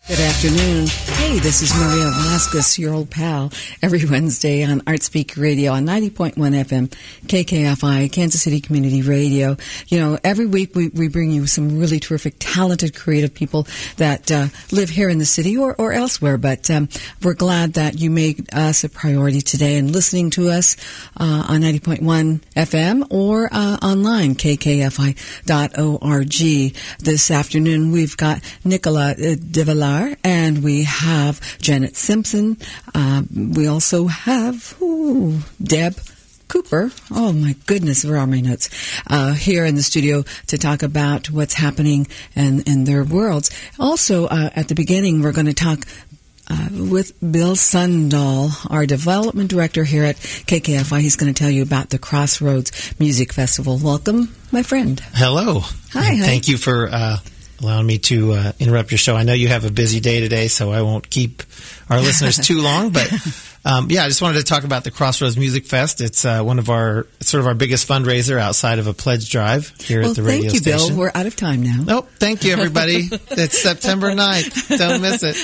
Good afternoon. Hey, this is Maria Velasquez, your old pal, every Wednesday on ArtSpeak Radio on 90.1 FM, KKFI, Kansas City Community Radio. You know, every week we bring you some really terrific, talented, creative people that live here in the city or elsewhere. But we're glad that you made us a priority today and listening to us on 90.1 FM or online, kkfi.org. This afternoon, we've got Nicola Devillar, and we have Janet Simpson. We also have Deb Cooper. Oh, my goodness, where are my notes? Here in the studio to talk about what's happening in their worlds. Also, at the beginning, we're going to talk with Bill Sundahl, our development director here at KKFI. He's going to tell you about the Crossroads Music Festival. Welcome, my friend. Hello. Hi. Thank you for allowing me to interrupt your show. I know you have a busy day today, so I won't keep our listeners too long. But I just wanted to talk about the Crossroads Music Fest. It's sort of our biggest fundraiser outside of a pledge drive here at the radio station. Thank you, Bill. We're out of time now. Nope. Thank you, everybody. It's September 9th. Don't miss it.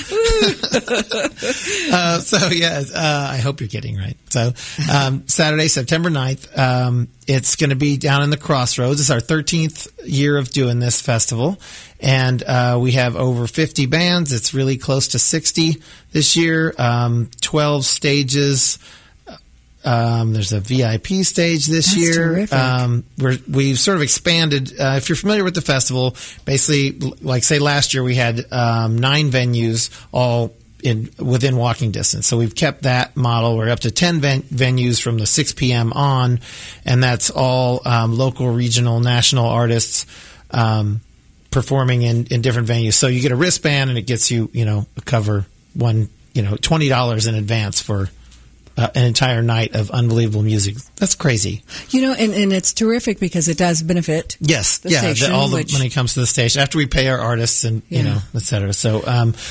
I hope you're getting right. So Saturday, September 9th, it's going to be down in the Crossroads. It's our 13th year of doing this festival. And we have over 50 bands. It's really close to 60 this year. 12 stages. There's a VIP stage this year. Terrific. We've sort of expanded. If you're familiar with the festival, basically, like say last year we had 9 venues all within walking distance. So we've kept that model. We're up to 10 venues from the 6 p.m. on, and that's all local, regional, national artists performing in different venues. So you get a wristband, and it gets you, cover $20 in advance for an entire night of unbelievable music. That's crazy. And it's terrific because it does benefit. Yes, the station, all the money comes to the station after we pay our artists and et cetera. So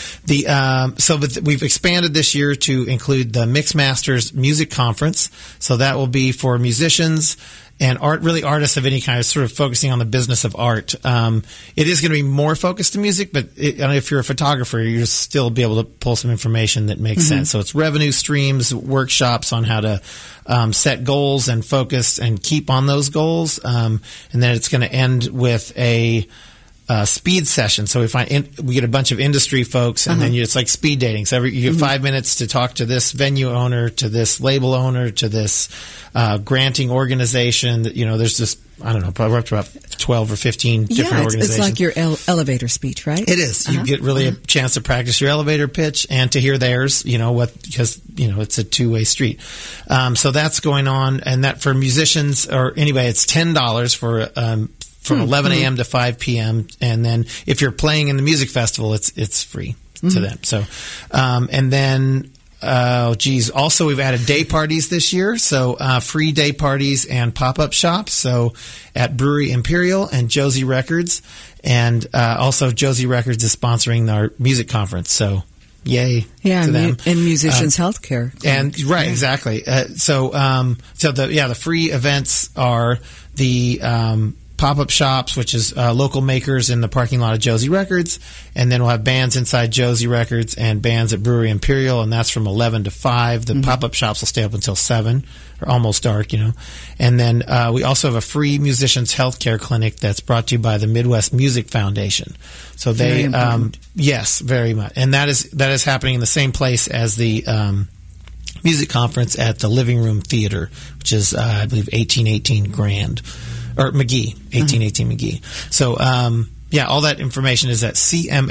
we've expanded this year to include the Mixmasters Music Conference. So that will be for musicians and artists of any kind, sort of focusing on the business of art. It is going to be more focused to music, but if you're a photographer, you'll still be able to pull some information that makes sense. So it's revenue streams, workshops on how to set goals and focus and keep on those goals. And then it's going to end with a speed session. So we get a bunch of industry folks, and then it's like speed dating. So you get 5 minutes to talk to this venue owner, to this label owner, to this granting organization. There's just, I don't know, probably up to about 12 or 15 different organizations. It's like your elevator speech, right? It is. You get really a chance to practice your elevator pitch and to hear theirs, because it's a two-way street. So that's going on, and that for musicians, it's $10 for from 11 a.m. to 5 p.m. And then if you're playing in the music festival, it's free to them. So, and then, also we've added day parties this year. So, free day parties and pop-up shops. So at Brewery Imperial and Josie Records. And, also Josie Records is sponsoring our music conference. So, yay to them. And Musicians Healthcare. Exactly. The free events are the, pop-up shops, which is local makers in the parking lot of Josie Records, and then we'll have bands inside Josie Records and bands at Brewery Imperial, and that's from 11 to 5. The pop-up shops will stay up until 7, or almost dark, And then we also have a free musicians healthcare clinic that's brought to you by the Midwest Music Foundation. So they, yes, very much, and that is happening in the same place as the music conference at the Living Room Theater, which is I believe 1818 Grand. Or McGee, 1818 McGee. So, all that information is at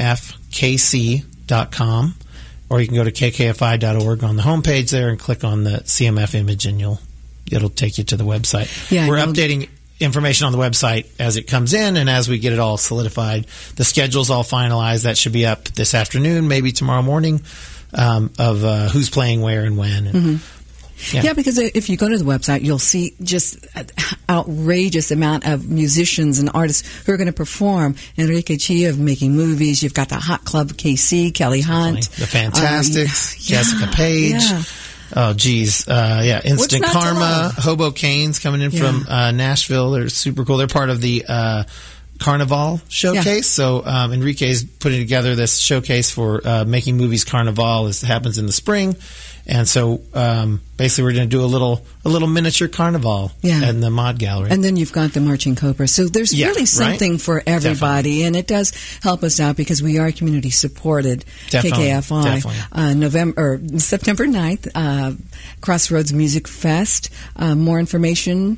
cmfkc.com, or you can go to kkfi.org on the homepage there and click on the CMF image, and it'll take you to the website. We're updating information on the website as it comes in and as we get it all solidified. The schedule's all finalized. That should be up this afternoon, maybe tomorrow morning, of who's playing where and when. And, Yeah, because if you go to the website, you'll see just an outrageous amount of musicians and artists who are going to perform. Enrique Chia of Making Movies. You've got the Hot Club KC, Kelly Hunt. The Fantastics, Jessica Page. Yeah. Oh, geez. Instant Karma. Hobo Canes coming in from Nashville. They're super cool. They're part of the Carnival showcase. So Enrique's putting together this showcase for making movies Carnival. It happens in the spring. And so basically we're going to do a little miniature carnival in the Mod Gallery. And then you've got the Marching Cobra. So there's really something for everybody. Definitely. And it does help us out because we are community supported. KKFI. September 9th, Crossroads Music Fest. More information.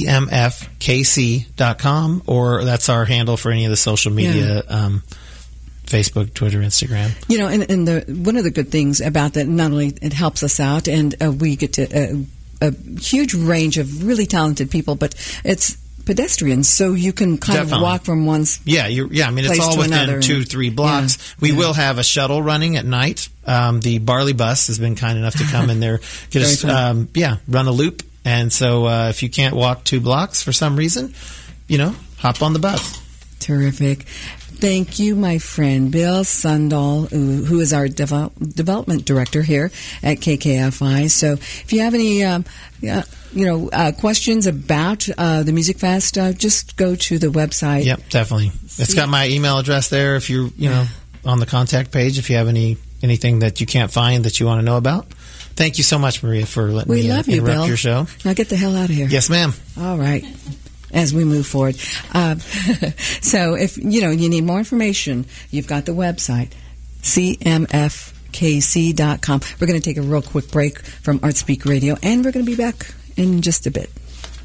CMFKC.com, or that's our handle for any of the social media Facebook, Twitter, Instagram. You know, and one of the good things about that, not only it helps us out, and we get to a huge range of really talented people, but it's pedestrians, so you can kind of walk from one's I mean, it's all within 2-3 blocks. We will have a shuttle running at night. The Barley Bus has been kind enough to come in there, run a loop. And so if you can't walk 2 blocks for some reason, hop on the bus. Terrific. Thank you, my friend, Bill Sundahl, who is our development director here at KKFI. So if you have any, questions about the Music Fest, just go to the website. Yep, definitely. It's got my email address there if you're, on the contact page, if you have anything that you can't find that you want to know about. Thank you so much, Maria, for letting me interrupt your show. Now get the hell out of here. Yes, ma'am. All right. As we move forward. So if, you need more information, you've got the website, cmfkc.com. We're going to take a real quick break from ArtSpeak Radio, and we're going to be back in just a bit.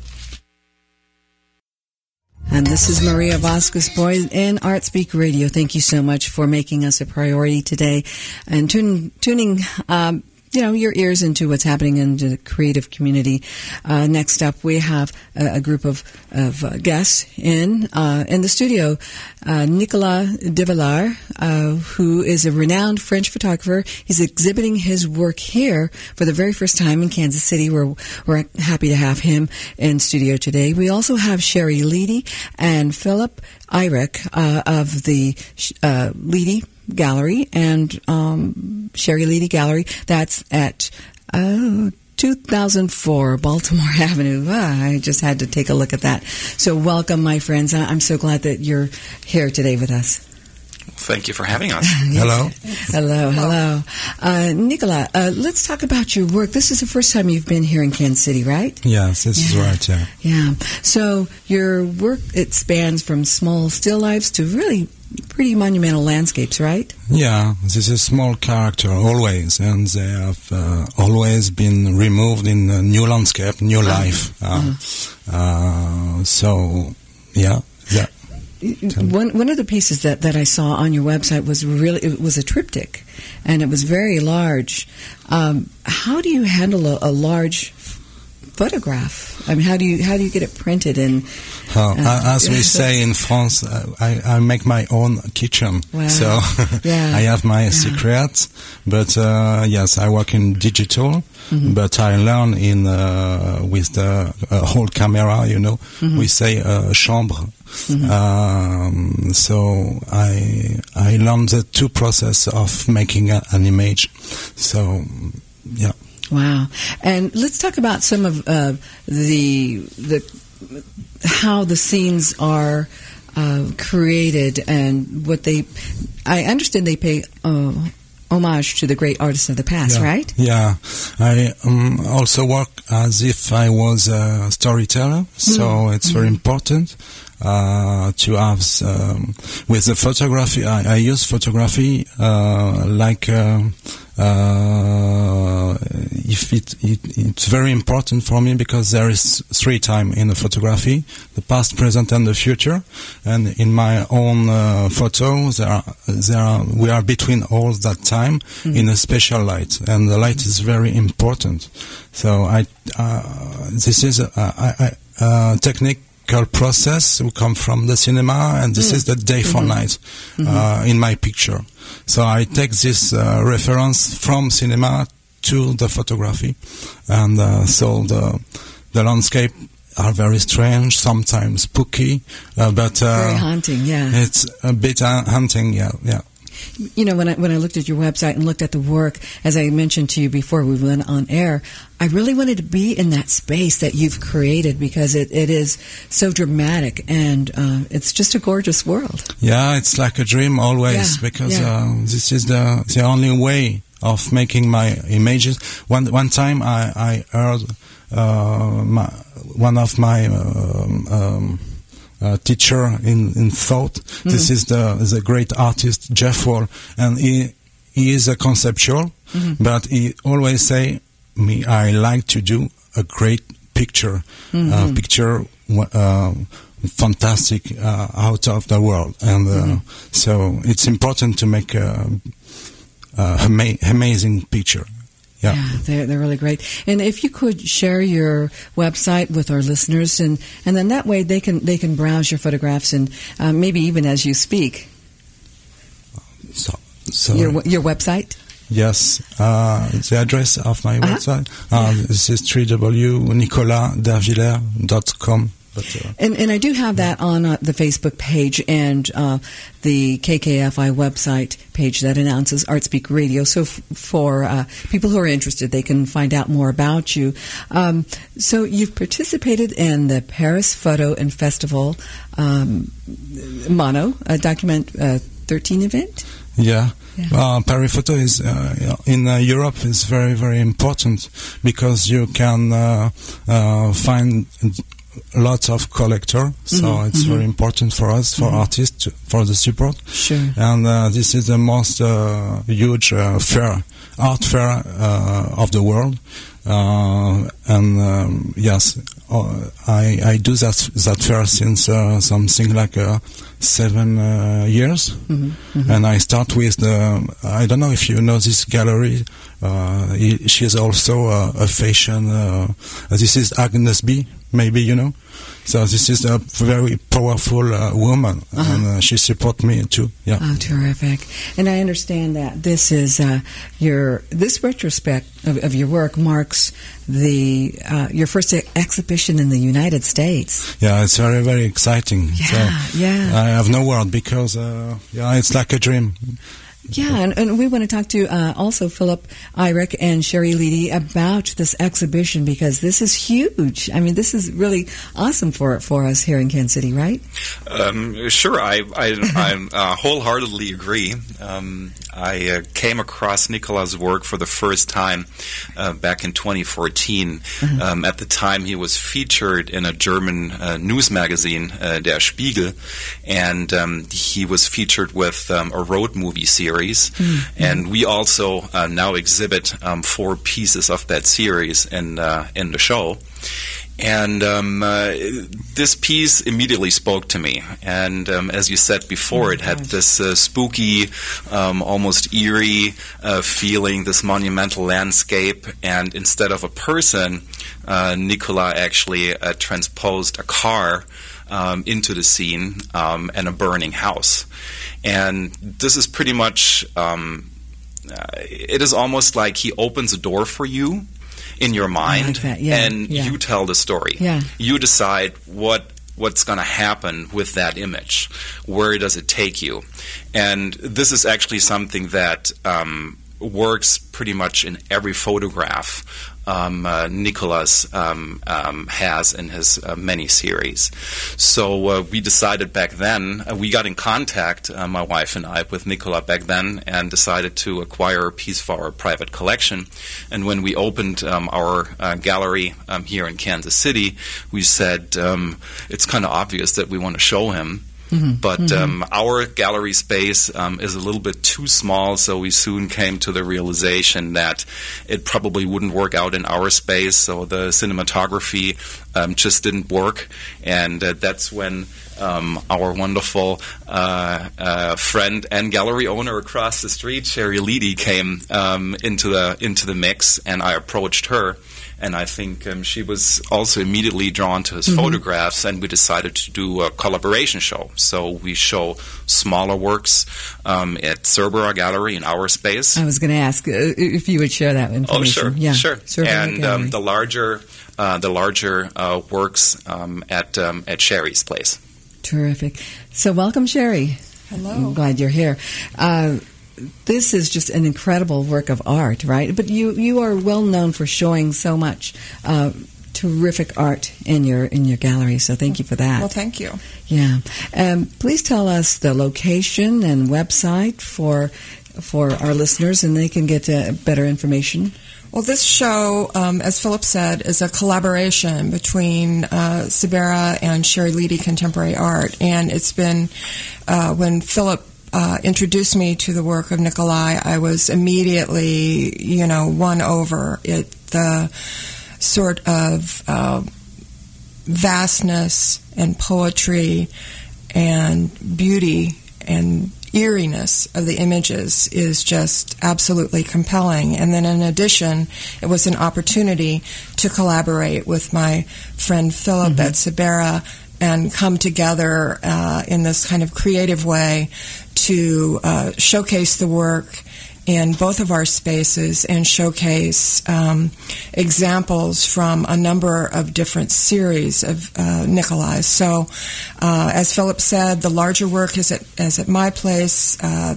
And this is Maria Vasquez-Boyd in ArtSpeak Radio. Thank you so much for making us a priority today and tuning your ears into what's happening in the creative community. Next up, we have a group of guests in the studio. Nicolas de Villars, who is a renowned French photographer. He's exhibiting his work here for the very first time in Kansas City. We're happy to have him in studio today. We also have Sherry Leedy and Philip Eyrich of the Leedy Gallery and Sherry Leedy Gallery. That's at 2004 Baltimore Avenue. I just had to take a look at that. So welcome, my friends. I'm so glad that you're here today with us. Thank you for having us. Hello. Hello. Nicolas, let's talk about your work. This is the first time you've been here in Kansas City, right? Yes, this is right, Yeah. So your work, it spans from small still lifes to really pretty monumental landscapes, right? Yeah, this is a small character always, and they have always been removed in a new landscape, new life. One of the pieces that I saw on your website was it was a triptych, and it was very large. How do you handle a large photograph? I mean, how do you get it printed? And as we say in France, I make my own kitchen. Wow. So I have my secrets. But yes, I work in digital. Mm-hmm. But I learn with the whole camera. Mm-hmm. We say chambre. Mm-hmm. So I learned the 2 process of making an image. So yeah. Wow. And let's talk about some of the how the scenes are created and what I understand they pay homage to the great artists of the past, right? Yeah. I also work as if I was a storyteller, so it's very important to have with the photography. I use photography like if it's very important for me because there is 3 times in the photography: the past, present, and the future. And in my own photo, we are between all that time in a special light, and the light is very important. So this is a technique process who come from the cinema, and this is the day for night in my picture. So I take this reference from cinema to the photography, and so the landscape are very strange, sometimes spooky, but very haunting. Yeah, it's a bit haunting. Yeah. You know, when I looked at your website and looked at the work, as I mentioned to you before we went on air, I really wanted to be in that space that you've created because it is so dramatic and it's just a gorgeous world. Yeah, it's like a dream always because this is the only way of making my images. One time I heard one of my teacher in thought. Mm-hmm. This is the great artist Jeff Wall, and he is a conceptual, but he always say me, I like to do a great picture, picture fantastic out of the world, and so it's important to make amazing picture. Yeah, they're really great. And if you could share your website with our listeners, and then that way they can browse your photographs and maybe even as you speak. So your website. Yes, the address of my website. This is www.nicolasdervillers.com. And I do have that on the Facebook page and the KKFI website page that announces ArtSpeak Radio. So for people who are interested, they can find out more about you. So you've participated in the Paris Photo and Festival Mono Document 13 event? Yeah. Paris Photo is in Europe is very, very important because you can find lots of collector, so it's very important for us, for artists, for the support. Sure. And this is the most huge art fair of the world. Yes, I do that fair since something like 7 years, and I start with I don't know if you know this gallery. She is also a fashion. This is Agnes B. Maybe you know. So this is a very powerful woman, and she supports me too. Yeah. Oh, terrific! And I understand that this is this retrospect of your work marks your first exhibition in the United States. Yeah, it's very, very exciting. Yeah, so I have no word because it's like a dream. Yeah, and we want to talk to also Philip Eyrich and Sherry Leedy about this exhibition because this is huge. I mean, this is really awesome for us here in Kansas City, right? Sure, I wholeheartedly agree. I came across Nicolas' work for the first time back in 2014. At the time, he was featured in a German news magazine, Der Spiegel, and he was featured with a road movie series. And we also now exhibit 4 pieces of that series in the show. And this piece immediately spoke to me. And as you said before, it had this spooky, almost eerie feeling, this monumental landscape. And instead of a person, Nicolas actually transposed a car into the scene and a burning house. And this is pretty much, it is almost like he opens a door for you in your mind, you tell the story. Yeah. You decide what's going to happen with that image. Where does it take you? And this is actually something that works pretty much in every photograph Nicolas has in his many series. So we decided back then, we got in contact, my wife and I, with Nicolas back then and decided to acquire a piece for our private collection. And when we opened our gallery here in Kansas City, we said it's kind of obvious that we want to show him. But our gallery space is a little bit too small, so we soon came to the realization that it probably wouldn't work out in our space, so the cinematography just didn't work, and that's when our wonderful friend and gallery owner across the street, Sherry Leedy, came into the mix, and I approached her. And I think she was also immediately drawn to his photographs, and we decided to do a collaboration show. So we show smaller works at Cerbera Gallery in our space. I was going to ask if you would share that information. Oh, sure. And the larger works at Sherry's place. Terrific. So welcome, Sherry. Hello. I'm glad you're here. This is just an incredible work of art, right? But you are well known for showing so much terrific art in your gallery, so thank you for that. Well, thank you. Yeah. Please tell us the location and website for our listeners, and they can get better information. Well, this show, as Philip said, is a collaboration between Sibera and Sherry Leedy Contemporary Art. And it's been, when Philip introduced me to the work of Nikolai, I was immediately, won over. The sort of vastness and poetry and beauty and eeriness of the images is just absolutely compelling. And then in addition, it was an opportunity to collaborate with my friend Philip at Sibera and come together in this kind of creative way to showcase the work in both of our spaces and showcase examples from a number of different series of Nikolai's. So, as Philip said, the larger work is at my place.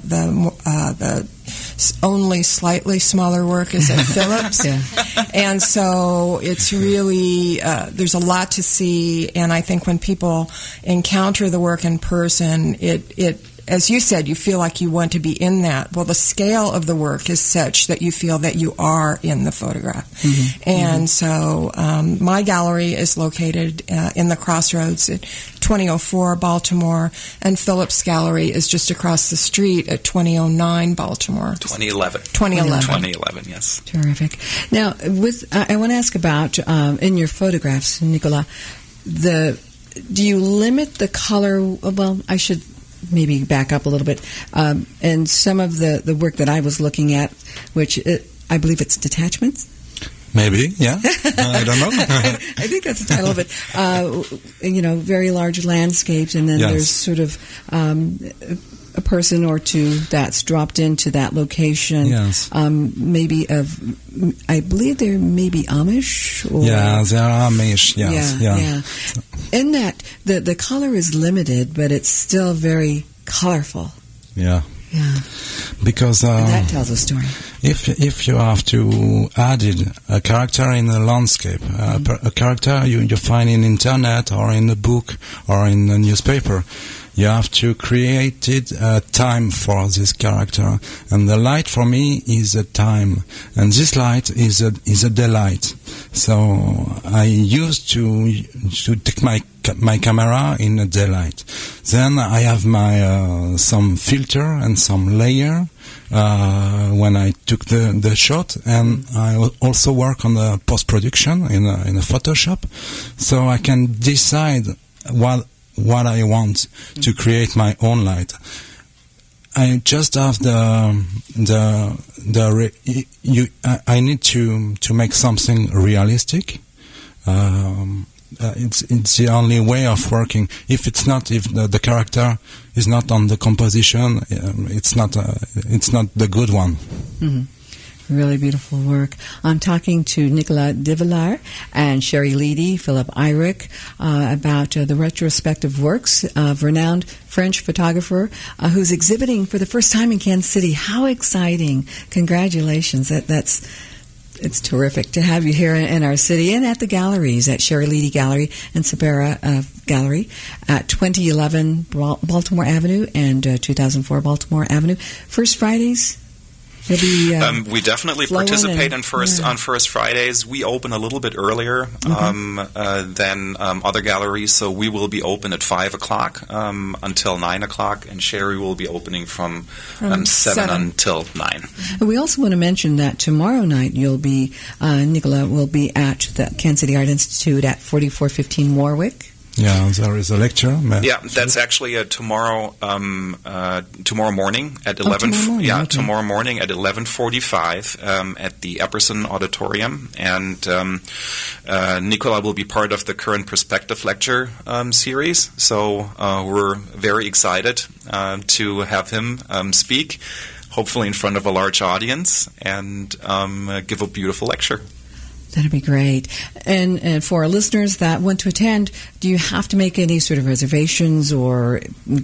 The only slightly smaller work is at Philip's. And so it's really, there's a lot to see, and I think when people encounter the work in person, it as you said, you feel like you want to be in that. Well, the scale of the work is such that you feel that you are in the photograph. And so my gallery is located in the Crossroads at 2004 Baltimore, and Philip's gallery is just across the street at 2009 Baltimore. 2011, yes. Terrific. Now, I want to ask about, in your photographs, Nicola, do you limit the color? Well, I should maybe back up a little bit. And some of the work that I was looking at, which I believe it's detachments. Maybe, yeah. I don't know. I think that's the title of it. Very large landscapes, and then there's sort of a person or two that's dropped into that location. Yes. Maybe I believe they're maybe Amish. Or, yeah, they are Amish. Yes. Yeah. In that, the color is limited, but it's still very colorful. Yeah. Yeah. Because and that tells a story. If you have to add a character in a landscape, a character you find in internet or in a book or in a newspaper, you have to create time for this character, and the light for me is a time, and this light is a delight. So I used to take my camera in a daylight. Then I have my some filter and some layer when I took the shot, and I also work on the post production in a Photoshop, so I can decide what I want to create my own light. I just have I need to make something realistic. It's the only way of working. If the character is not on the composition, it's not the good one. Mm-hmm. Really beautiful work. I'm talking to Nicolas de Villars and Sherry Leedy, Philip Eyrich, about the retrospective works of renowned French photographer who's exhibiting for the first time in Kansas City. How exciting. Congratulations. It's terrific to have you here in our city and at the galleries, at Sherry Leedy Gallery and Sibera Gallery at 2011 Baltimore Avenue and 2004 Baltimore Avenue. First Fridays? We definitely participate on First Fridays. We open a little bit earlier than other galleries, so we will be open at 5 o'clock until 9 o'clock, and Sherry will be opening from 7 until 9. And we also want to mention that tomorrow night Nicola will be at the Kansas City Art Institute at 4415 Warwick. Yeah, there is a lecture. Yeah, that's actually tomorrow morning at 11. Tomorrow morning at 11:45 at the Epperson Auditorium, and Nicola will be part of the Current Perspective lecture series. So we're very excited to have him speak, hopefully in front of a large audience, and give a beautiful lecture. That'd be great. And for our listeners that want to attend, do you have to make any sort of reservations, or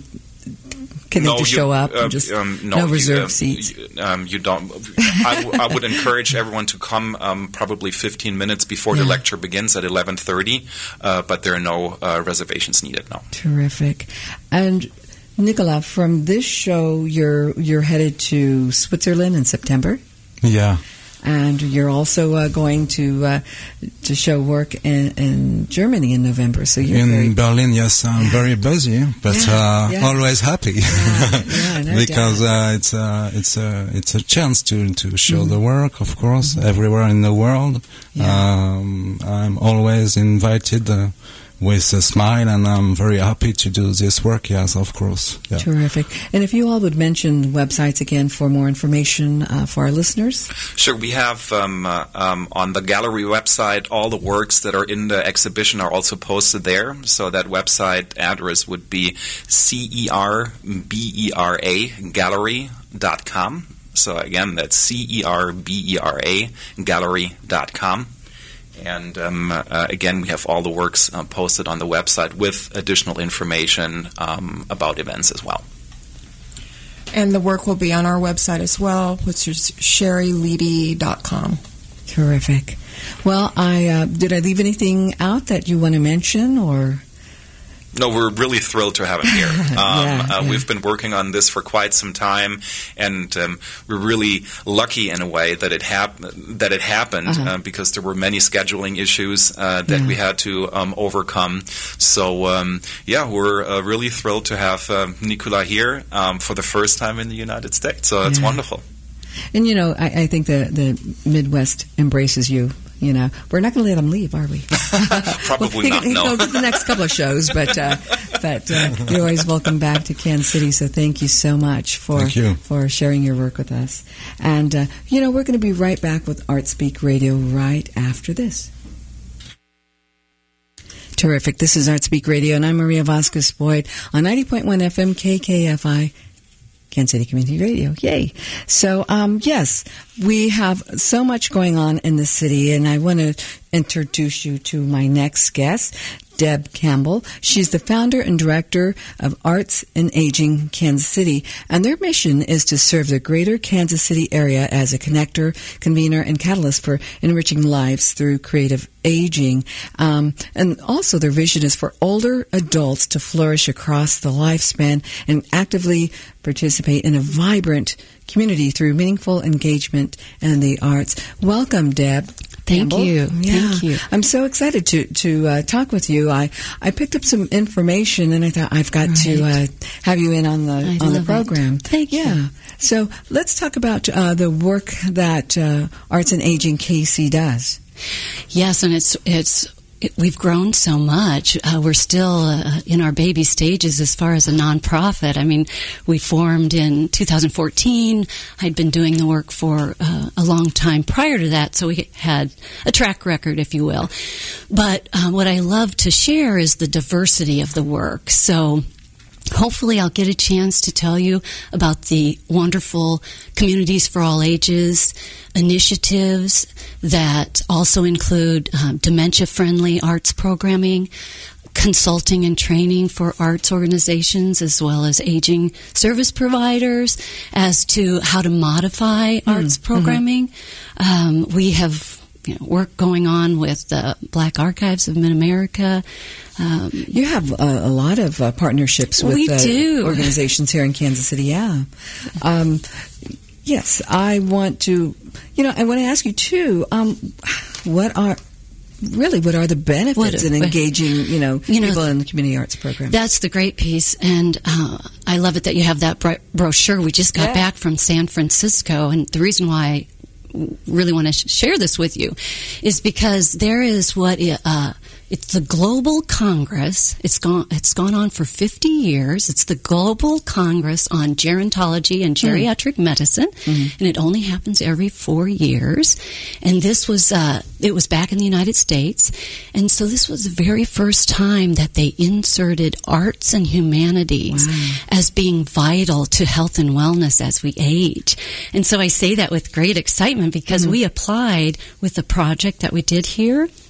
can they just show up? No reserved seats? You don't. I would encourage everyone to come probably 15 minutes before the lecture begins at 11:30, but there are no reservations needed now. Terrific. And Nicola, from this show, you're headed to Switzerland in September? Yeah. And you're also going to show work in Germany in November. So you're in Berlin. Yes, I'm very busy, but always happy because it's a chance to show the work. Of course, everywhere in the world. I'm always invited. With a smile, and I'm very happy to do this work, yes, of course. Yeah. Terrific. And if you all would mention websites again for more information for our listeners. Sure. We have on the gallery website, all the works that are in the exhibition are also posted there. So that website address would be CERBERA gallery.com. So again, that's CERBERA gallery.com. And again, we have all the works posted on the website with additional information about events as well. And the work will be on our website as well, which is sherryleedy.com. Terrific. Well, did I leave anything out that you want to mention, or? No, we're really thrilled to have him here. We've been working on this for quite some time, and we're really lucky in a way that it happened because there were many scheduling issues that we had to overcome. So, we're really thrilled to have Nicola here for the first time in the United States. So it's wonderful. And, I think the Midwest embraces you. We're not going to let him leave, are we? Probably not. No. He'll get the next couple of shows, but you're always welcome back to Kansas City. So thank you so much for sharing your work with us. And we're going to be right back with Art Speak Radio right after this. Terrific. This is Art Speak Radio, and I'm Maria Vasquez Boyd on 90.1 FM KKFI. Kansas City Community Radio. Yay. So, yes, we have so much going on in the city, and I want to introduce you to my next guest, Deb Campbell. She's the founder and director of Arts and Aging Kansas City, and their mission is to serve the greater Kansas City area as a connector, convener, and catalyst for enriching lives through creative aging. And also their vision is for older adults to flourish across the lifespan and actively participate in a vibrant community through meaningful engagement in the arts. Welcome, Deb. Thank you. Yeah. Thank you. I'm so excited to talk with you. I picked up some information, and I thought I've got to have you in on the program. Thank you. So let's talk about the work that Arts and Aging KC does. Yes, and we've grown so much. We're still in our baby stages as far as a nonprofit. I mean, we formed in 2014. I'd been doing the work for a long time prior to that, so we had a track record, if you will. But what I love to share is the diversity of the work. So hopefully I'll get a chance to tell you about the wonderful Communities for All Ages initiatives that also include dementia-friendly arts programming, consulting and training for arts organizations, as well as aging service providers as to how to modify arts programming. We have work going on with the Black Archives of Mid-America. You have a lot of partnerships with organizations here in Kansas City. Yeah. Yes, I want to. I want to ask you too. What are the benefits in engaging people in the community arts program? That's the great piece, and I love it that you have that brochure. We just got back from San Francisco, and the reason why I really want to share this with you is because there is it's the Global Congress. It's gone on for 50 years. It's the Global Congress on Gerontology and Geriatric Medicine, and it only happens every 4 years. And this was it was back in the United States, and so this was the very first time that they inserted arts and humanities as being vital to health and wellness as we age. And so I say that with great excitement because we applied with the project that we did here.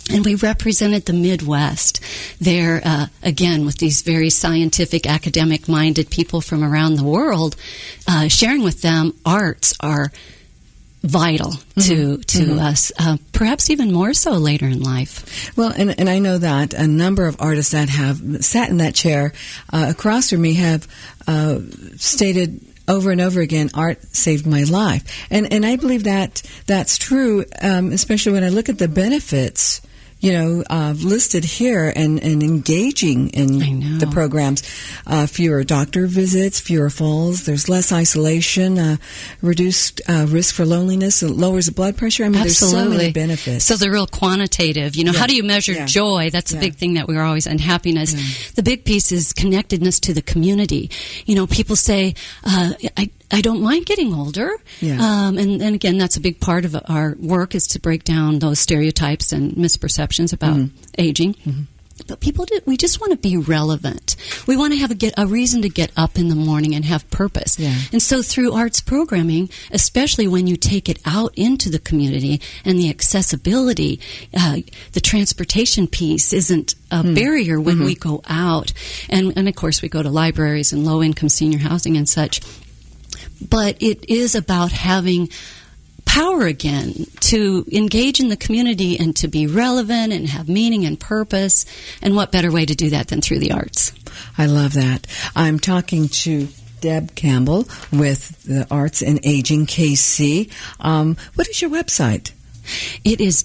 And we represented the Midwest there, again, with these very scientific, academic-minded people from around the world, sharing with them arts are vital to us, perhaps even more so later in life. Well, and I know that a number of artists that have sat in that chair across from me have stated over and over again, art saved my life. And I believe that that's true, especially when I look at the benefits, listed here and engaging in the programs. Fewer doctor visits, fewer falls, there's less isolation, reduced risk for loneliness, it lowers the blood pressure. I mean, Absolutely. There's so many benefits. So the real quantitative, how do you measure joy? That's a big thing that we're always, and happiness. Yeah. The big piece is connectedness to the community. People say, I don't mind getting older. Yeah. And again, that's a big part of our work, is to break down those stereotypes and misperceptions about aging. Mm-hmm. But we just want to be relevant. We want to have a reason to get up in the morning and have purpose. Yeah. And so through arts programming, especially when you take it out into the community and the accessibility, the transportation piece isn't a barrier when we go out. And of course, we go to libraries and low-income senior housing and such. But it is about having power again to engage in the community and to be relevant and have meaning and purpose. And what better way to do that than through the arts? I love that. I'm talking to Deb Campbell with the Arts and Aging KC. What is your website? It is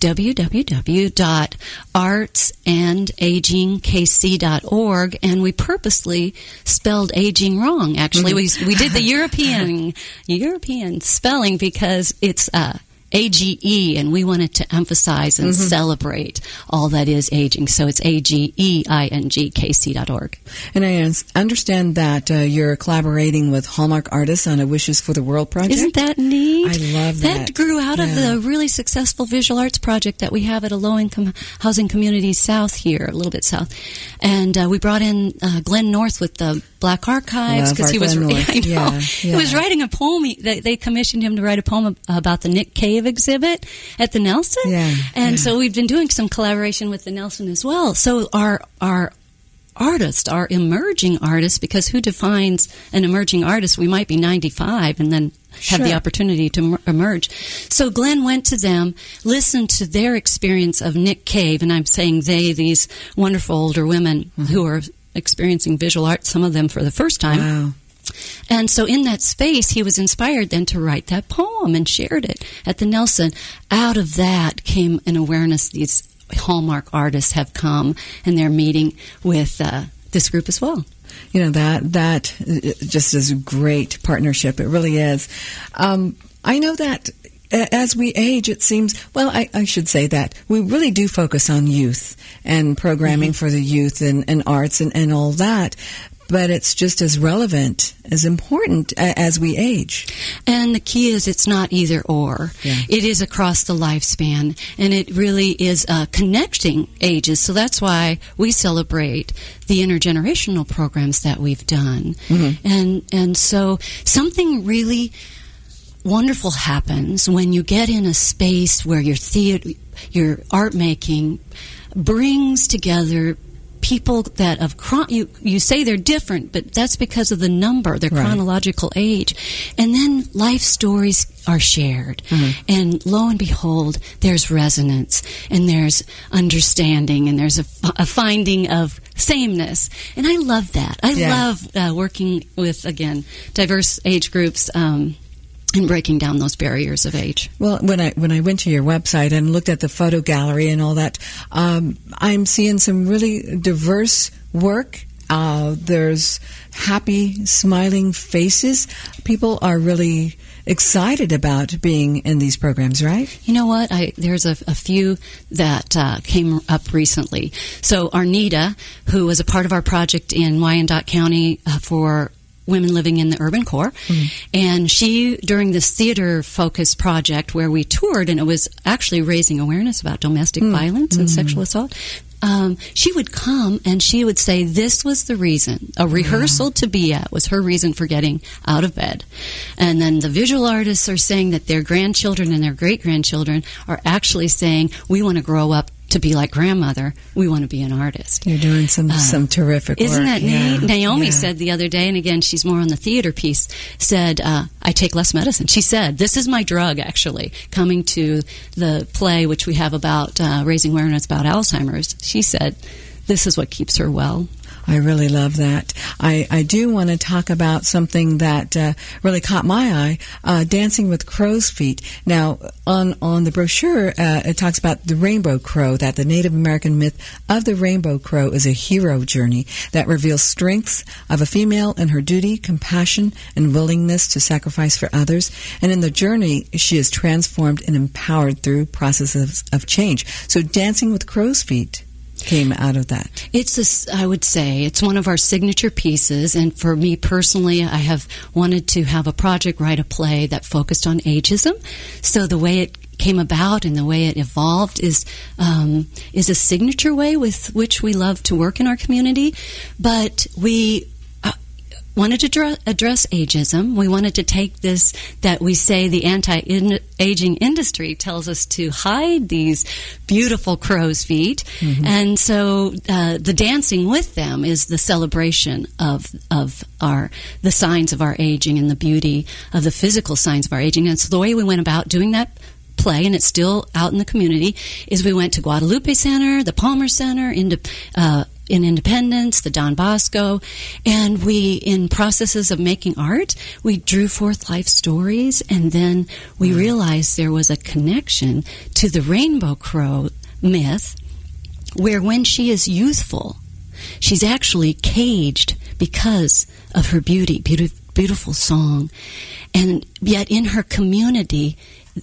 www.artsandagingkc.org, and we purposely spelled aging wrong. Actually, we did the European spelling because it's AGE, and we wanted to emphasize and celebrate all that is aging. So it's AGEINGKC.org. And I understand that you're collaborating with Hallmark Artists on a Wishes for the World project. Isn't that neat? I love that. That grew out of the really successful visual arts project that we have at a low-income housing community south here, a little bit south. And we brought in Glenn North with the Black Archives, because he was he was writing a poem. They commissioned him to write a poem about the Nick Cave exhibit at the Nelson, so we've been doing some collaboration with the Nelson as well. So our artists are emerging artists, because who defines an emerging artist? We might be 95 and then have the opportunity to emerge. So Glenn went to them, listened to their experience of Nick Cave, and I'm saying these wonderful older women who are experiencing visual art, some of them for the first time. Wow. And so in that space, he was inspired then to write that poem and shared it at the Nelson. Out of that came an awareness these Hallmark artists have come, and they're meeting with this group as well. That just is a great partnership. It really is. I know that as we age, it seems, I should say that we really do focus on youth and programming for the youth and arts and all that. But it's just as relevant, as important as we age. And the key is it's not either or. Yeah. It is across the lifespan, and it really is connecting ages. So that's why we celebrate the intergenerational programs that we've done. And so something really wonderful happens when you get in a space where your art making brings together people that you say they're different, but that's because of the number, their chronological age. And then life stories are shared. And lo and behold, there's resonance, and there's understanding, and there's a finding of sameness. And I love that. I love working with, again, diverse age groups, and breaking down those barriers of age. Well, when I went to your website and looked at the photo gallery and all that, I'm seeing some really diverse work. There's happy, smiling faces. People are really excited about being in these programs, right? You know what? There's a few that came up recently. So Arnita, who was a part of our project in Wyandotte County for women living in the urban core. And she, during this theater-focused project where we toured, and it was actually raising awareness about domestic violence and sexual assault, she would come and she would say this was the reason. A rehearsal to be at was her reason for getting out of bed. And then the visual artists are saying that their grandchildren and their great-grandchildren are actually saying, we want to grow up to be like grandmother. We want to be an artist. You're doing some terrific work. Isn't that yeah. neat? Naomi Yeah. said the other day, and again, she's more on the theater piece, said, I take less medicine. She said, this is my drug, actually, coming to the play, which we have about raising awareness about Alzheimer's. She said, this is what keeps her well. I really love that. I do want to talk about something that really caught my eye, Dancing with Crow's Feet. Now, on the brochure, it talks about the rainbow crow, that the Native American myth of the rainbow crow is a hero journey that reveals strengths of a female in her duty, compassion, and willingness to sacrifice for others. And in the journey, she is transformed and empowered through processes of change. So Dancing with Crow's Feet came out of that. I would say, it's one of our signature pieces, and for me personally, I have wanted to have a project, write a play that focused on ageism. So the way it came about and the way it evolved is a signature way with which we love to work in our community. But we wanted to address ageism. We wanted to take this, that we say the anti-aging industry tells us to hide these beautiful crow's feet. Mm-hmm. And so the dancing with them is the celebration of the signs of our aging and the beauty of the physical signs of our aging. And so the way we went about doing that play, and it's still out in the community, is we went to Guadalupe Center, the Palmer Center, in Independence, the Don Bosco, and we, in processes of making art, we drew forth life stories, and then we realized there was a connection to the rainbow crow myth, where when she is youthful, she's actually caged because of her beautiful song, and yet in her community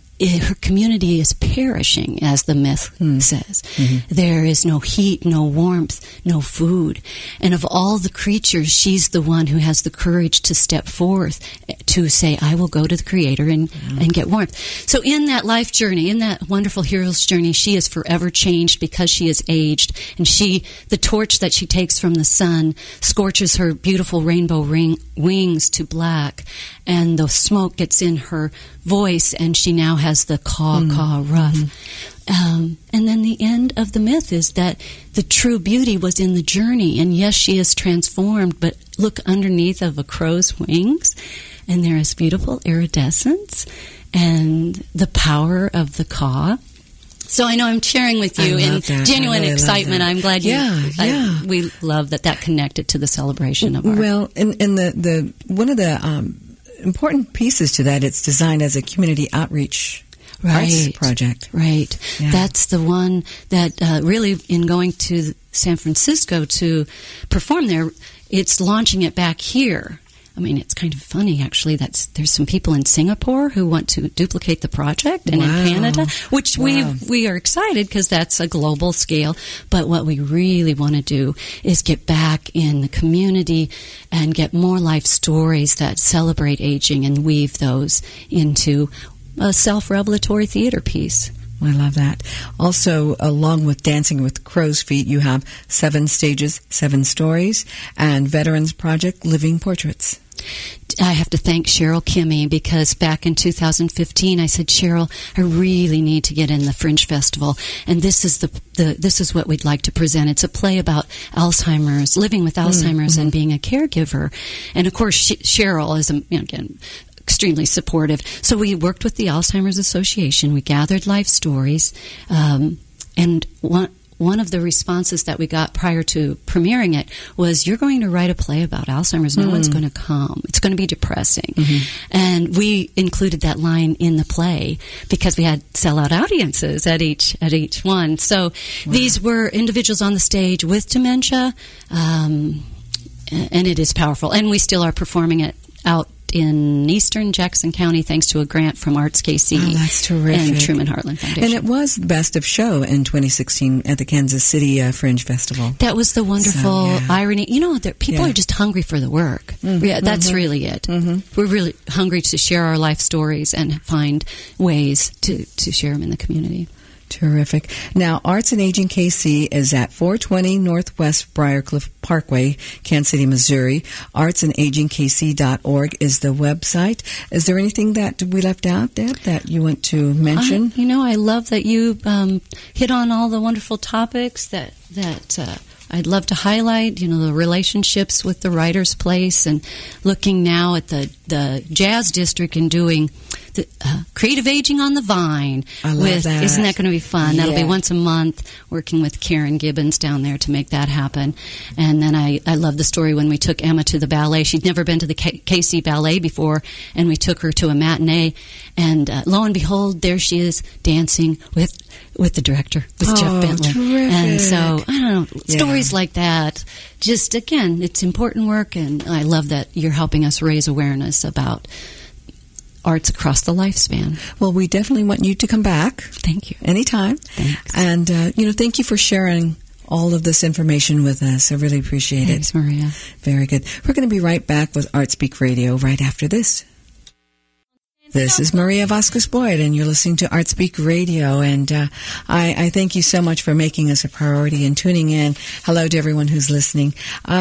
is perishing, as the myth says. Mm-hmm. There is no heat, no warmth, no food. And of all the creatures, she's the one who has the courage to step forth to say, I will go to the Creator and get warmth. So in that life journey, in that wonderful hero's journey, she is forever changed because she is aged. And the torch that she takes from the sun scorches her beautiful rainbow wings to black. And the smoke gets in her voice, and she now has the caw rough. Mm-hmm. And then the end of the myth is that the true beauty was in the journey. And yes, she is transformed, but look underneath of a crow's wings, and there is beautiful iridescence and the power of the caw. So I know I'm sharing with you in genuine excitement. I'm glad we love that connected to the celebration of art. Well, in the one of the important pieces to that, it's designed as a community outreach arts project. Right. Yeah. That's the one that really, in going to San Francisco to perform there, it's launching it back here. I mean, it's kind of funny, actually, that there's some people in Singapore who want to duplicate the project, and in Canada, which we are excited because that's a global scale. But what we really want to do is get back in the community and get more life stories that celebrate aging and weave those into a self-revelatory theater piece. I love that. Also, along with Dancing with Crow's Feet, you have 7 Stages, 7 Stories, and Veterans Project, Living Portraits. I have to thank Cheryl Kimmey, because back in 2015 I said, Cheryl, I really need to get in the Fringe Festival, and this is this is what we'd like to present. It's a play about Alzheimer's, living with Alzheimer's, and being a caregiver. And of course, Cheryl is again extremely supportive. So we worked with the Alzheimer's Association. We gathered life stories, and one of the responses that we got prior to premiering it was, you're going to write a play about Alzheimer's. No one's going to come. It's going to be depressing. Mm-hmm. And we included that line in the play because we had sellout audiences at each one. So these were individuals on the stage with dementia, and it is powerful. And we still are performing it out in eastern Jackson County, thanks to a grant from Arts KC. Oh, that's terrific. And Truman Heartland Foundation. And it was Best of Show in 2016 at the Kansas City Fringe Festival. That was the wonderful irony. People are just hungry for the work. Mm-hmm. Yeah, that's really it. Mm-hmm. We're really hungry to share our life stories and find ways to share them in the community. Terrific. Now, Arts and Aging KC is at 420 Northwest Briarcliff Parkway, Kansas City, Missouri. artsandagingkc.org is the website. Is there anything that we left out, Deb, that you want to mention? I love that you hit on all the wonderful topics that I'd love to highlight, the relationships with the Writer's Place, and looking now at the Jazz District and doing the Creative Aging on the Vine. I love that. Isn't that going to be fun? Yeah. That'll be once a month, working with Karen Gibbons down there to make that happen. And then I love the story when we took Emma to the ballet. She'd never been to the KC Ballet before, and we took her to a matinee, and lo and behold, there she is dancing with the director, with Jeff Bentley. Terrific. And so, I don't know, stories like that. Just, again, it's important work, and I love that you're helping us raise awareness about arts across the lifespan. Well, we definitely want you to come back. Thank you. Anytime. Thanks. And, thank you for sharing all of this information with us. I really appreciate it. Thanks, Maria. Very good. We're going to be right back with ArtSpeak Radio right after this. This is Maria Vasquez Boyd, and you're listening to ArtSpeak Radio. And I thank you so much for making us a priority and tuning in. Hello to everyone who's listening.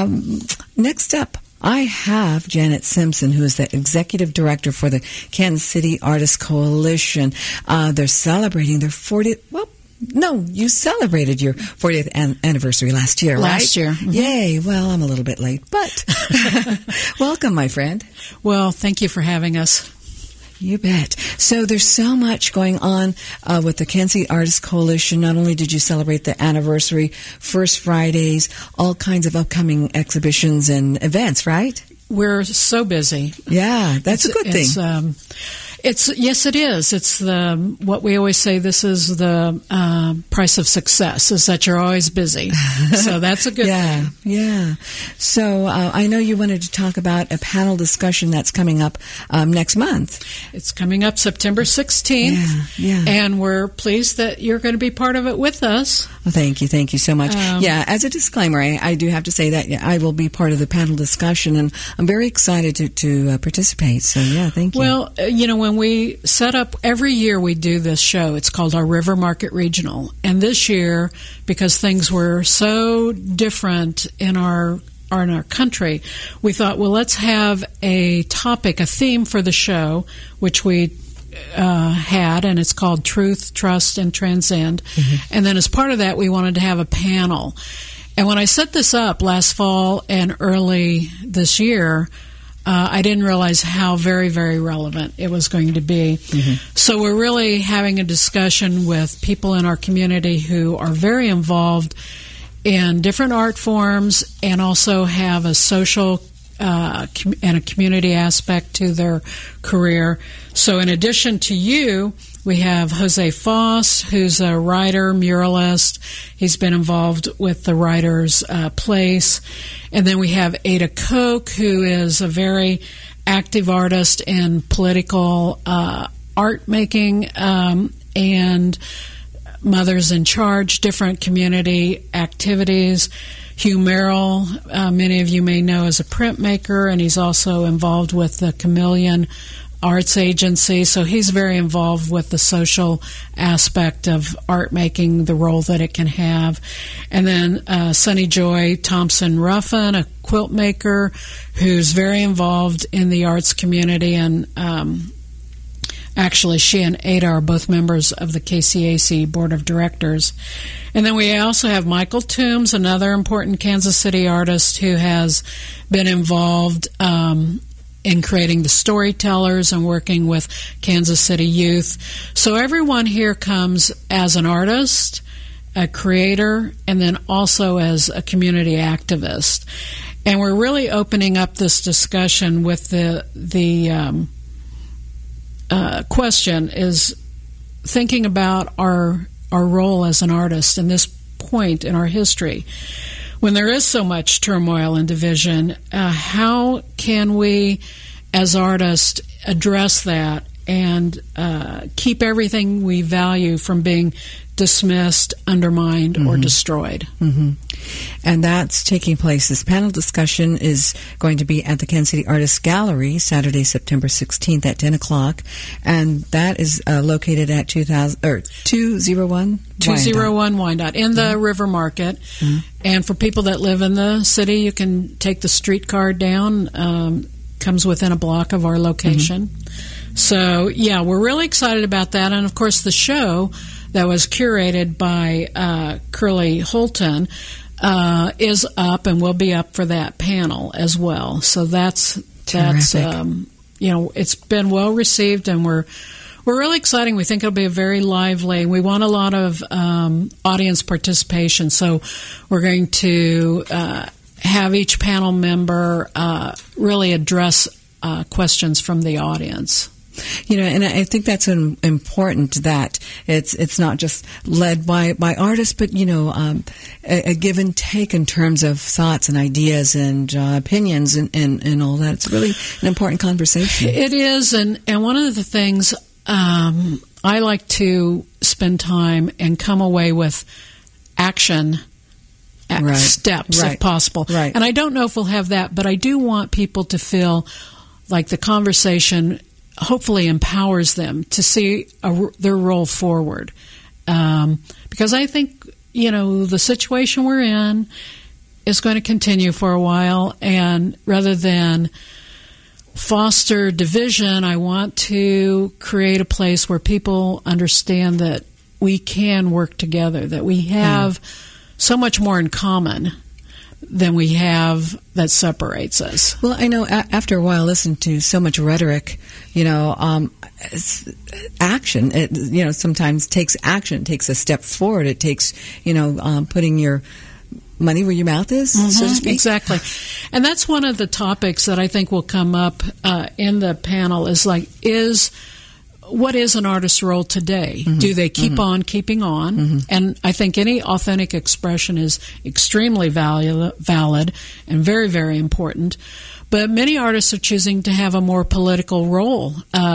Next up, I have Janet Simpson, who is the Executive Director for the Kansas City Artists Coalition. They're celebrating their 40th... Well, no, you celebrated your 40th anniversary last year, right? Last year. Mm-hmm. Yay. Well, I'm a little bit late, but welcome, my friend. Well, thank you for having us. You bet. So there's so much going on with the Kansas City Artists Coalition. Not only did you celebrate the anniversary, First Fridays, all kinds of upcoming exhibitions and events, right? We're so busy. Yeah, that's a good thing. Yes, it is. It's what we always say. This is the price of success, is that you're always busy. So that's a good thing. Yeah. So I know you wanted to talk about a panel discussion that's coming up next month. It's coming up September 16th. Yeah. And we're pleased that you're going to be part of it with us. Well, thank you so much. As a disclaimer, I do have to say that I will be part of the panel discussion, and I'm very excited to participate. So thank you. Well, when we set up, every year we do this show. It's called our River Market Regional. And this year, because things were so different in our country, we thought, well, let's have a topic, a theme for the show, which we had, and it's called Truth, Trust, and Transcend. Mm-hmm. And then as part of that, we wanted to have a panel. And when I set this up last fall and early this year, I didn't realize how very, very relevant it was going to be. Mm-hmm. So we're really having a discussion with people in our community who are very involved in different art forms and also have a social and a community aspect to their career. So in addition to you, we have Jose Foss, who's a writer, muralist. He's been involved with the Writer's Place. And then we have Ada Koch, who is a very active artist in political art making and Mothers in Charge, different community activities. Hugh Merrill, many of you may know as a printmaker, and he's also involved with the Chameleon Arts Agency, so he's very involved with the social aspect of art making, the role that it can have. And then Sunny Joy Thompson-Ruffin, a quilt maker who's very involved in the arts community, and actually she and Ada are both members of the KCAC Board of Directors. And then we also have Michael Toombs, another important Kansas City artist who has been involved in creating the storytellers and working with Kansas City youth. So everyone here comes as an artist, a creator, and then also as a community activist. And we're really opening up this discussion with the question is thinking about our role as an artist in this point in our history. When there is so much turmoil and division, how can we, as artists, address that and keep everything we value from being dismissed, undermined, or destroyed. And that's taking place. This panel discussion is going to be at the Kansas City Artists Gallery, Saturday, September 16th at 10 o'clock. And that is located at 201 Wyandotte in the River Market. And for people that live in the city, you can take the streetcar down. Comes within a block of our location. So, yeah, we're really excited about that. And, of course, the show that was curated by Curly Holton is up and will be up for that panel as well. So that's it's been well received, and we're really exciting. We think it'll be a very lively. We want a lot of audience participation, so we're going to have each panel member really address questions from the audience. And I think that's important that it's not just led by artists, but a give and take in terms of thoughts and ideas and opinions and all that. It's really an important conversation. It is, and one of the things I like to spend time and come away with action steps if possible. Right. And I don't know if we'll have that, but I do want people to feel like the conversation hopefully empowers them to see their role forward. Because I think, the situation we're in is going to continue for a while, and rather than foster division, I want to create a place where people understand that we can work together, that we have so much more in common than we have that separates us. Well, I know after a while, listening to so much rhetoric, action, sometimes takes action. It takes a step forward. It takes, putting your money where your mouth is, so to speak. Exactly. And that's one of the topics that I think will come up in the panel is what is an artist's role today? Do they keep on keeping on? And I think any authentic expression is extremely valid and very, very important. But many artists are choosing to have a more political role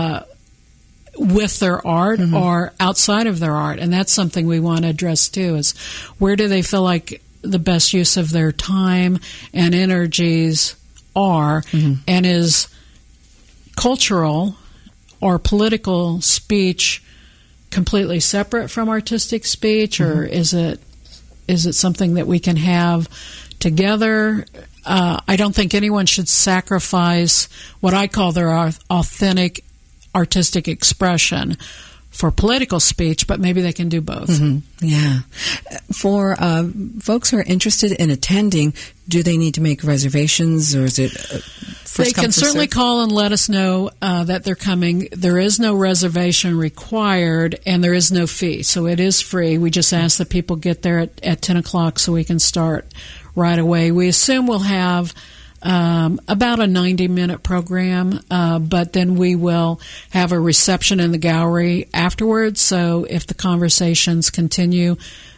with their art or outside of their art. And that's something we want to address too, is where do they feel like the best use of their time and energies are, and is cultural or political speech completely separate from artistic speech, or is it something that we can have together? I don't think anyone should sacrifice what I call their authentic artistic expression for political speech, but maybe they can do both. Yeah. For folks who are interested in attending, do they need to make reservations, or is it they can certainly call and let us know that they're coming. There is no reservation required, and there is no fee, so it is free. We just ask that people get there at 10 o'clock so we can start right away. We assume we'll have about a 90-minute program, but then we will have a reception in the gallery afterwards, so if the conversations continue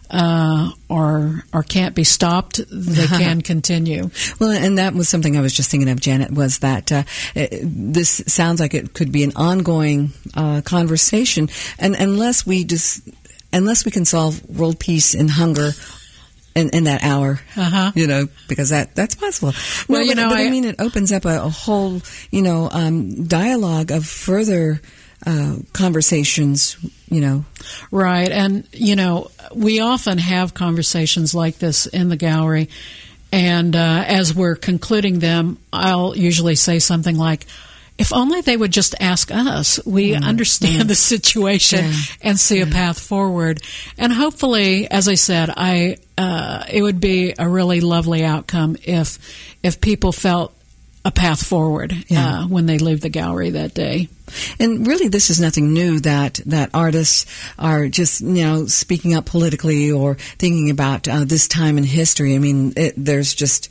or can't be stopped, they can continue. Well, and that was something I was just thinking of, Janet, was that this sounds like it could be an ongoing conversation, and unless we can solve world peace and hunger in that hour, because that's possible. Well, but I mean, it opens up a whole, dialogue of further conversations, Right, and, we often have conversations like this in the gallery, and as we're concluding them, I'll usually say something like, if only they would just ask us. We understand the situation and see a path forward. And hopefully, as I said, it would be a really lovely outcome if people felt a path forward when they leave the gallery that day. And really, this is nothing new that artists are just speaking up politically or thinking about this time in history. I mean, there's just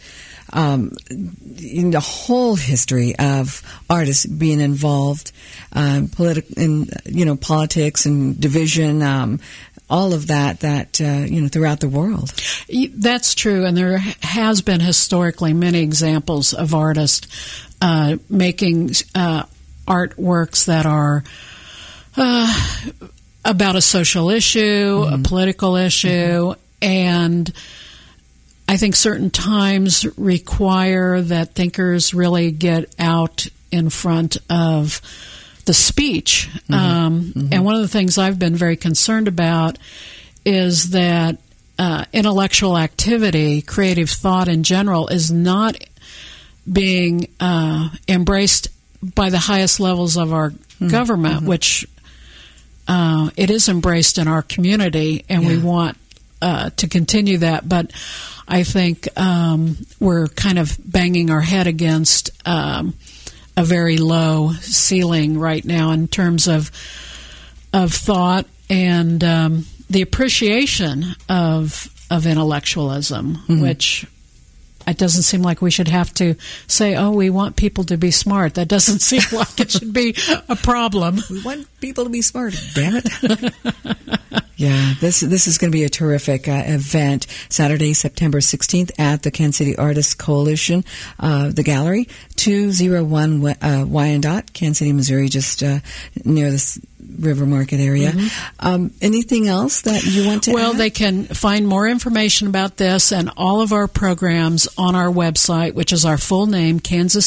in the whole history of artists being involved in politics and division, all of that throughout the world. That's true, and there has been historically many examples of artists making artworks that are about a social issue, a political issue, and I think certain times require that thinkers really get out in front of the speech. And one of the things I've been very concerned about is that intellectual activity, creative thought in general, is not being embraced by the highest levels of our government, which it is embraced in our community, and we want to continue that. But I think we're kind of banging our head against a very low ceiling right now in terms of thought and the appreciation of intellectualism, which it doesn't seem like we should have to say, oh, we want people to be smart. That doesn't seem like it should be a problem. We want people to be smart, damn it. Yeah, this is going to be a terrific event. Saturday, September 16th at the Kansas City Artists Coalition, the gallery, 201 Wyandotte, Kansas City, Missouri, just near the River Market area. Anything else that you want to add? Well, they can find more information about this and all of our programs on our website, which is our full name,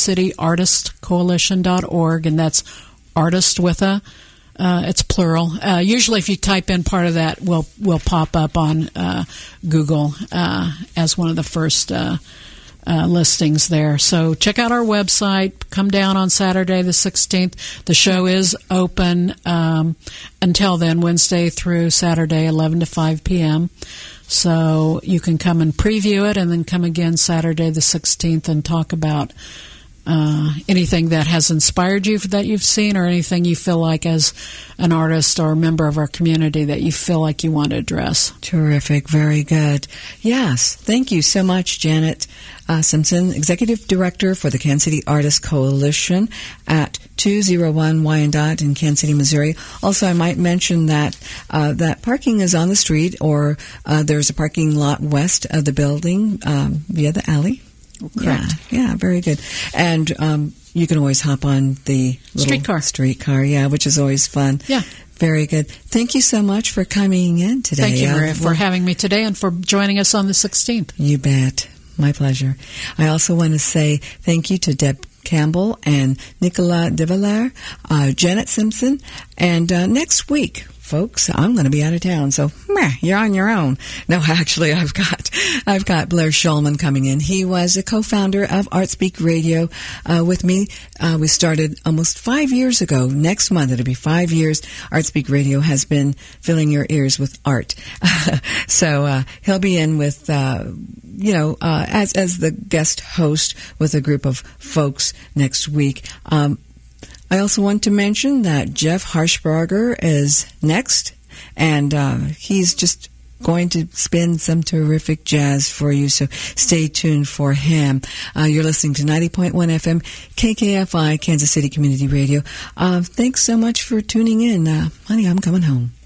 KansasCityArtistCoalition.org, and that's artist with a it's plural. Usually, if you type in part of that, we'll pop up on Google as one of the first listings there. So check out our website. Come down on Saturday the 16th. The show is open until then, Wednesday through Saturday, 11 to 5 p.m. So you can come and preview it and then come again Saturday the 16th and talk about anything that has inspired you that you've seen, or anything you feel like as an artist or a member of our community that you feel like you want to address. Terrific. Very good. Yes. Thank you so much, Janet Simpson, Executive Director for the Kansas City Artists Coalition at 201 Wyandotte in Kansas City, Missouri. Also, I might mention that that parking is on the street, or there's a parking lot west of the building via the alley. Correct. Yeah, very good. And you can always hop on the little streetcar, which is always fun. Yeah. Very good. Thank you so much for coming in today. Thank you, Maria, for having me today and for joining us on the 16th. You bet. My pleasure. I also want to say thank you to Deb Campbell and Nicola de Valère, Janet Simpson, and next week, folks, I'm going to be out of town, so you're on your own. No, actually, I've got Blair Shulman coming in. He was a co-founder of ArtSpeak Radio with me. We started almost 5 years ago. Next month, it'll be 5 years. ArtSpeak Radio has been filling your ears with art. So he'll be in with, as the guest host with a group of folks next week. I also want to mention that Jeff Harshbarger is next, and he's just going to spin some terrific jazz for you, so stay tuned for him. You're listening to 90.1 FM, KKFI, Kansas City Community Radio. Thanks so much for tuning in. Honey, I'm coming home.